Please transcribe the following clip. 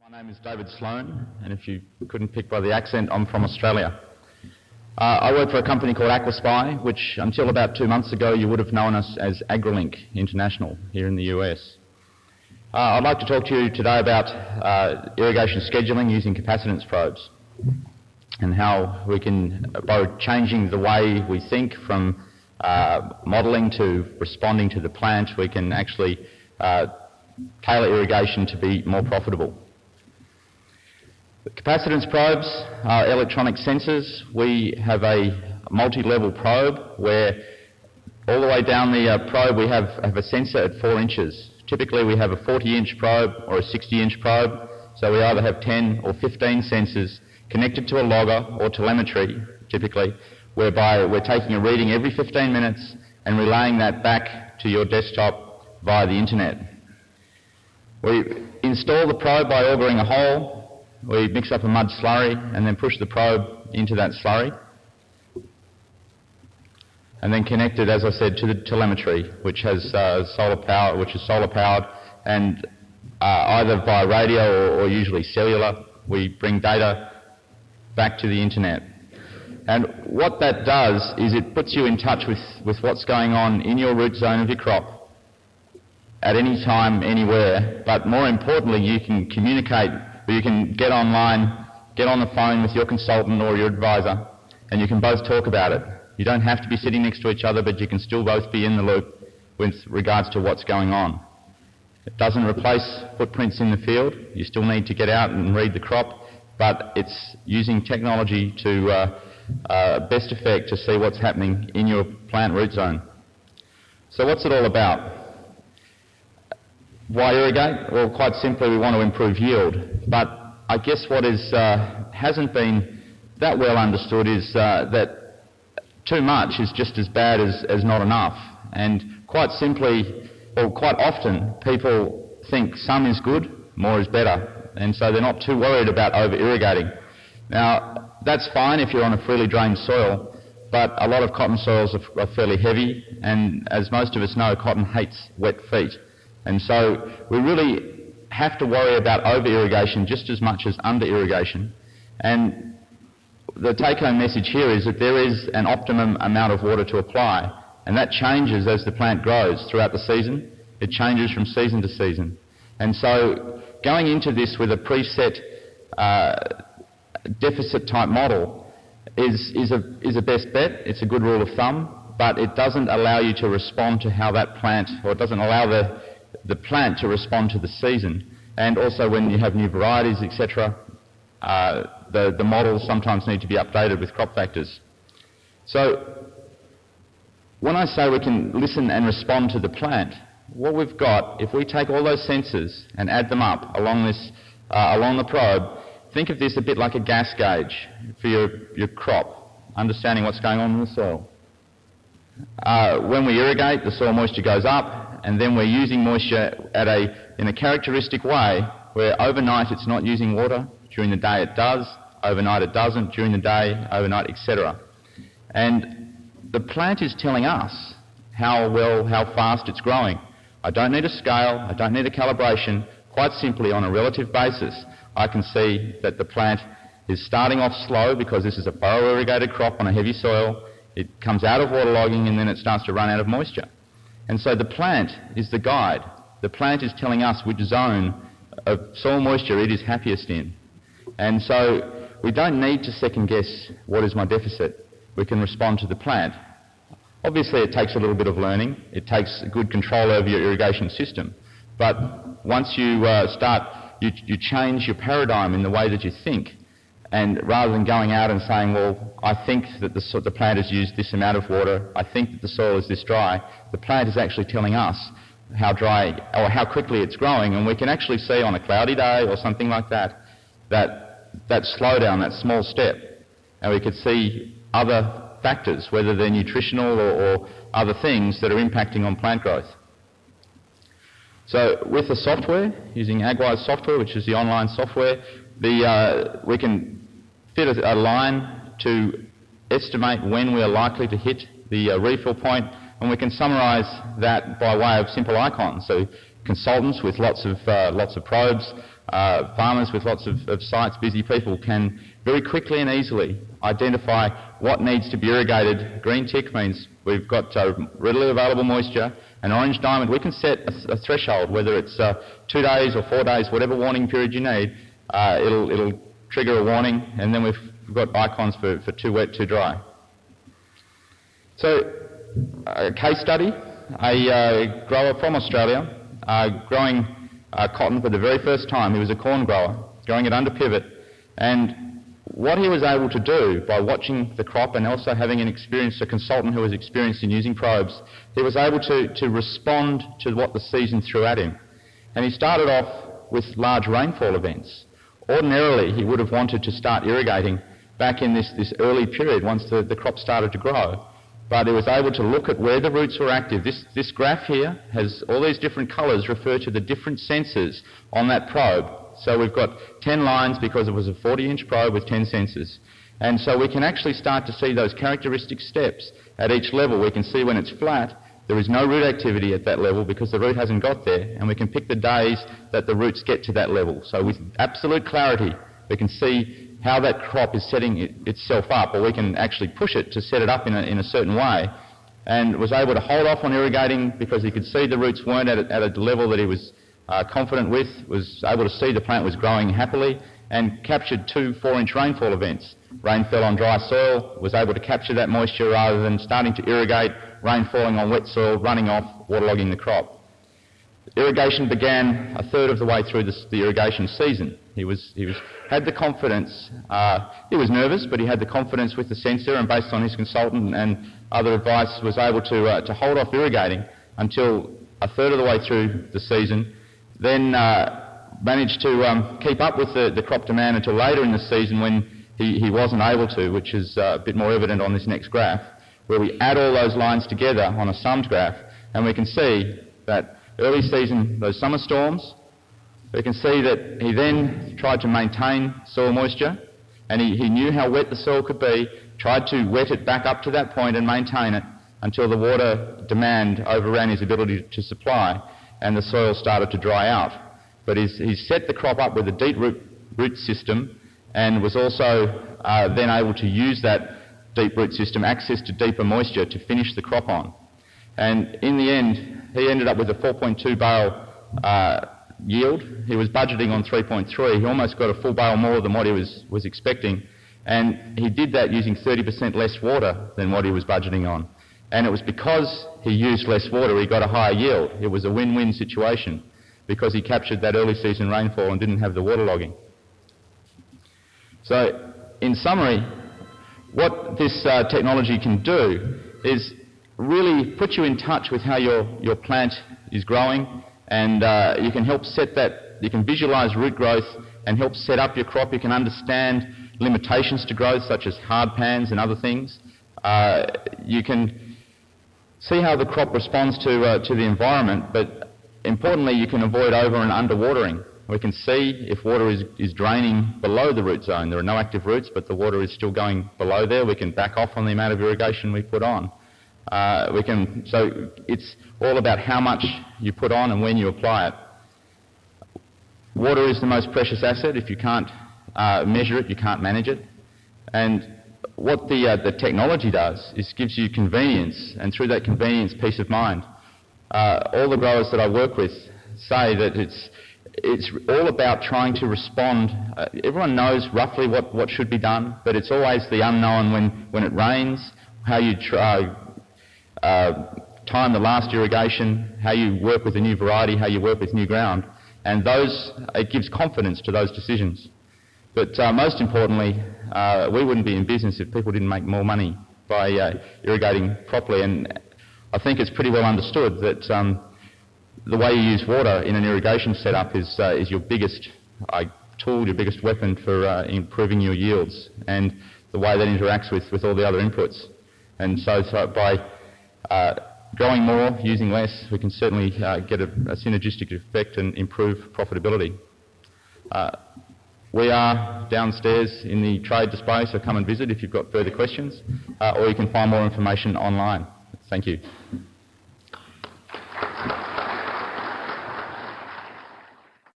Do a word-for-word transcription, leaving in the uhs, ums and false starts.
My name is David Sloan, and if you couldn't pick by the accent, I'm from Australia. Uh, I work for a company called Aquaspy, which until about two months ago you would have known us as AgriLink International here in the U S. Uh, I'd like to talk to you today about uh, irrigation scheduling using capacitance probes and how we can, by changing the way we think from uh, modelling to responding to the plant, we can actually uh, tailor irrigation to be more profitable. The capacitance probes are electronic sensors. We have a multi-level probe where all the way down the uh, probe we have, have a sensor at four inches. Typically we have a forty inch probe or a sixty inch probe, so we either have ten or fifteen sensors connected to a logger or telemetry, typically, whereby we're taking a reading every fifteen minutes and relaying that back to your desktop via the internet. We install the probe by augering a hole. We mix up a mud slurry and then push the probe into that slurry and then connect it, as I said, to the telemetry, which has uh, solar power, which is solar powered, and uh, either via radio or, or usually cellular, we bring data back to the internet. And what that does is it puts you in touch with, with what's going on in your root zone of your crop at any time, anywhere, but more importantly, you can communicate. You can get online, get on the phone with your consultant or your advisor, and you can both talk about it. You don't have to be sitting next to each other, but you can still both be in the loop with regards to what's going on. It doesn't replace footprints in the field. You still need to get out and read the crop, but it's using technology to uh, uh, best effect to see what's happening in your plant root zone. So what's it all about? Why irrigate? Well, quite simply, we want to improve yield. But I guess what is, uh, hasn't been that well understood is uh, that too much is just as bad as, as not enough. And quite simply, or quite often, people think some is good, more is better. And so they're not too worried about over-irrigating. Now, that's fine if you're on a freely drained soil, but a lot of cotton soils are, are fairly heavy, and as most of us know, cotton hates wet feet. And so we really have to worry about over-irrigation just as much as under-irrigation. And the take-home message here is that there is an optimum amount of water to apply, and that changes as the plant grows throughout the season. It changes from season to season. And so going into this with a preset uh, deficit-type model is, is, a, is a best bet. It's a good rule of thumb, but it doesn't allow you to respond to how that plant, or it doesn't allow the the plant to respond to the season. And also when you have new varieties, et cetera, uh, the, the models sometimes need to be updated with crop factors. So when I say we can listen and respond to the plant, what we've got, if we take all those sensors and add them up along, this, uh, along the probe, think of this a bit like a gas gauge for your, your crop, understanding what's going on in the soil. Uh, when we irrigate, the soil moisture goes up, and then we're using moisture at a, in a characteristic way where overnight it's not using water, during the day it does, overnight it doesn't, during the day, overnight, et cetera. And the plant is telling us how well, how fast it's growing. I don't need a scale, I don't need a calibration. Quite simply, on a relative basis, I can see that the plant is starting off slow because this is a furrow irrigated crop on a heavy soil. It comes out of waterlogging and then it starts to run out of moisture. And so the plant is the guide. The plant is telling us which zone of soil moisture it is happiest in. And so we don't need to second guess what is my deficit. We can respond to the plant. Obviously it takes a little bit of learning. It takes good control over your irrigation system. But once you uh, start, you, you change your paradigm in the way that you think. And rather than going out and saying, well, I think that the, so the plant has used this amount of water, I think that the soil is this dry, the plant is actually telling us how dry or how quickly it's growing, and we can actually see on a cloudy day or something like that, that, that slowdown, that small step, and we could see other factors, whether they're nutritional or, or other things that are impacting on plant growth. So with the software, using AgWise software, which is the online software, the, uh, we can fit a, a line to estimate when we are likely to hit the uh, refill point, and we can summarise that by way of simple icons. So consultants with lots of, uh, lots of probes uh, farmers with lots of, of sites, busy people, can very quickly and easily identify what needs to be irrigated. Green tick means we've got uh, readily available moisture. An orange diamond, we can set a, a threshold, whether it's uh, two days or four days, whatever warning period you need, uh, it'll, it'll trigger a warning, and then we've, we've got icons for, for too wet, too dry. So, a case study, a uh, grower from Australia, uh, growing uh, cotton for the very first time. He was a corn grower, growing it under pivot, and what he was able to do by watching the crop and also having an experienced, a consultant who was experienced in using probes, he was able to, to respond to what the season threw at him. And he started off with large rainfall events. Ordinarily, he would have wanted to start irrigating back in this, this early period once the, the crop started to grow. But he was able to look at where the roots were active. This, this graph here has all these different colours refer to the different sensors on that probe. So we've got ten lines because it was a forty inch probe with ten sensors. And so we can actually start to see those characteristic steps at each level. We can see when it's flat, there is no root activity at that level because the root hasn't got there, and we can pick the days that the roots get to that level. So with absolute clarity, we can see how that crop is setting it, itself up, or we can actually push it to set it up in a, in a certain way. And was able to hold off on irrigating because he could see the roots weren't at a, at a level that he was Uh, confident with, was able to see the plant was growing happily, and captured two four inch rainfall events. Rain fell on dry soil, was able to capture that moisture rather than starting to irrigate, rain falling on wet soil, running off, waterlogging the crop. Irrigation began a third of the way through this, the irrigation season. He was, he was, had the confidence, uh, he was nervous, but he had the confidence with the sensor, and based on his consultant and other advice, was able to, uh, to hold off irrigating until a third of the way through the season. Then uh, managed to um, keep up with the, the crop demand until later in the season when he, he wasn't able to, which is uh, a bit more evident on this next graph, where we add all those lines together on a summed graph, and we can see that early season, those summer storms, we can see that he then tried to maintain soil moisture, and he, he knew how wet the soil could be, tried to wet it back up to that point and maintain it until the water demand overran his ability to supply, and the soil started to dry out. But he's, he's set the crop up with a deep root, root system, and was also uh, then able to use that deep root system, access to deeper moisture, to finish the crop on. And in the end, he ended up with a four point two bale uh, yield. He was budgeting on three point three. He almost got a full bale more than what he was, was expecting. And he did that using thirty percent less water than what he was budgeting on. And it was because he used less water he got a higher yield. It was a win-win situation because he captured that early season rainfall and didn't have the waterlogging. So, in summary, what this uh, technology can do is really put you in touch with how your, your plant is growing, and uh, you can help set that, you can visualise root growth and help set up your crop. You can understand limitations to growth such as hard pans and other things. Uh, you can see how the crop responds to, uh, to the environment, but importantly you can avoid over and under watering. We can see if water is, is draining below the root zone. There are no active roots, but the water is still going below there. We can back off on the amount of irrigation we put on. Uh, we can, so it's all about how much you put on and when you apply it. Water is the most precious asset. If you can't uh, measure it, you can't manage it. And what the, uh, the technology does is gives you convenience, and through that convenience, peace of mind. Uh, all the growers that I work with say that it's, it's all about trying to respond. Uh, everyone knows roughly what, what should be done, but it's always the unknown when, when it rains, how you try, uh, time the last irrigation, how you work with a new variety, how you work with new ground. And those, it gives confidence to those decisions. But uh, most importantly, uh, we wouldn't be in business if people didn't make more money by uh, irrigating properly. And I think it's pretty well understood that um, the way you use water in an irrigation setup is, uh, is your biggest uh, tool, your biggest weapon for uh, improving your yields, and the way that interacts with, with all the other inputs. And so, so by uh, growing more, using less, we can certainly uh, get a, a synergistic effect and improve profitability. Uh, We are downstairs in the trade display, so come and visit if you've got further questions, uh, or you can find more information online. Thank you.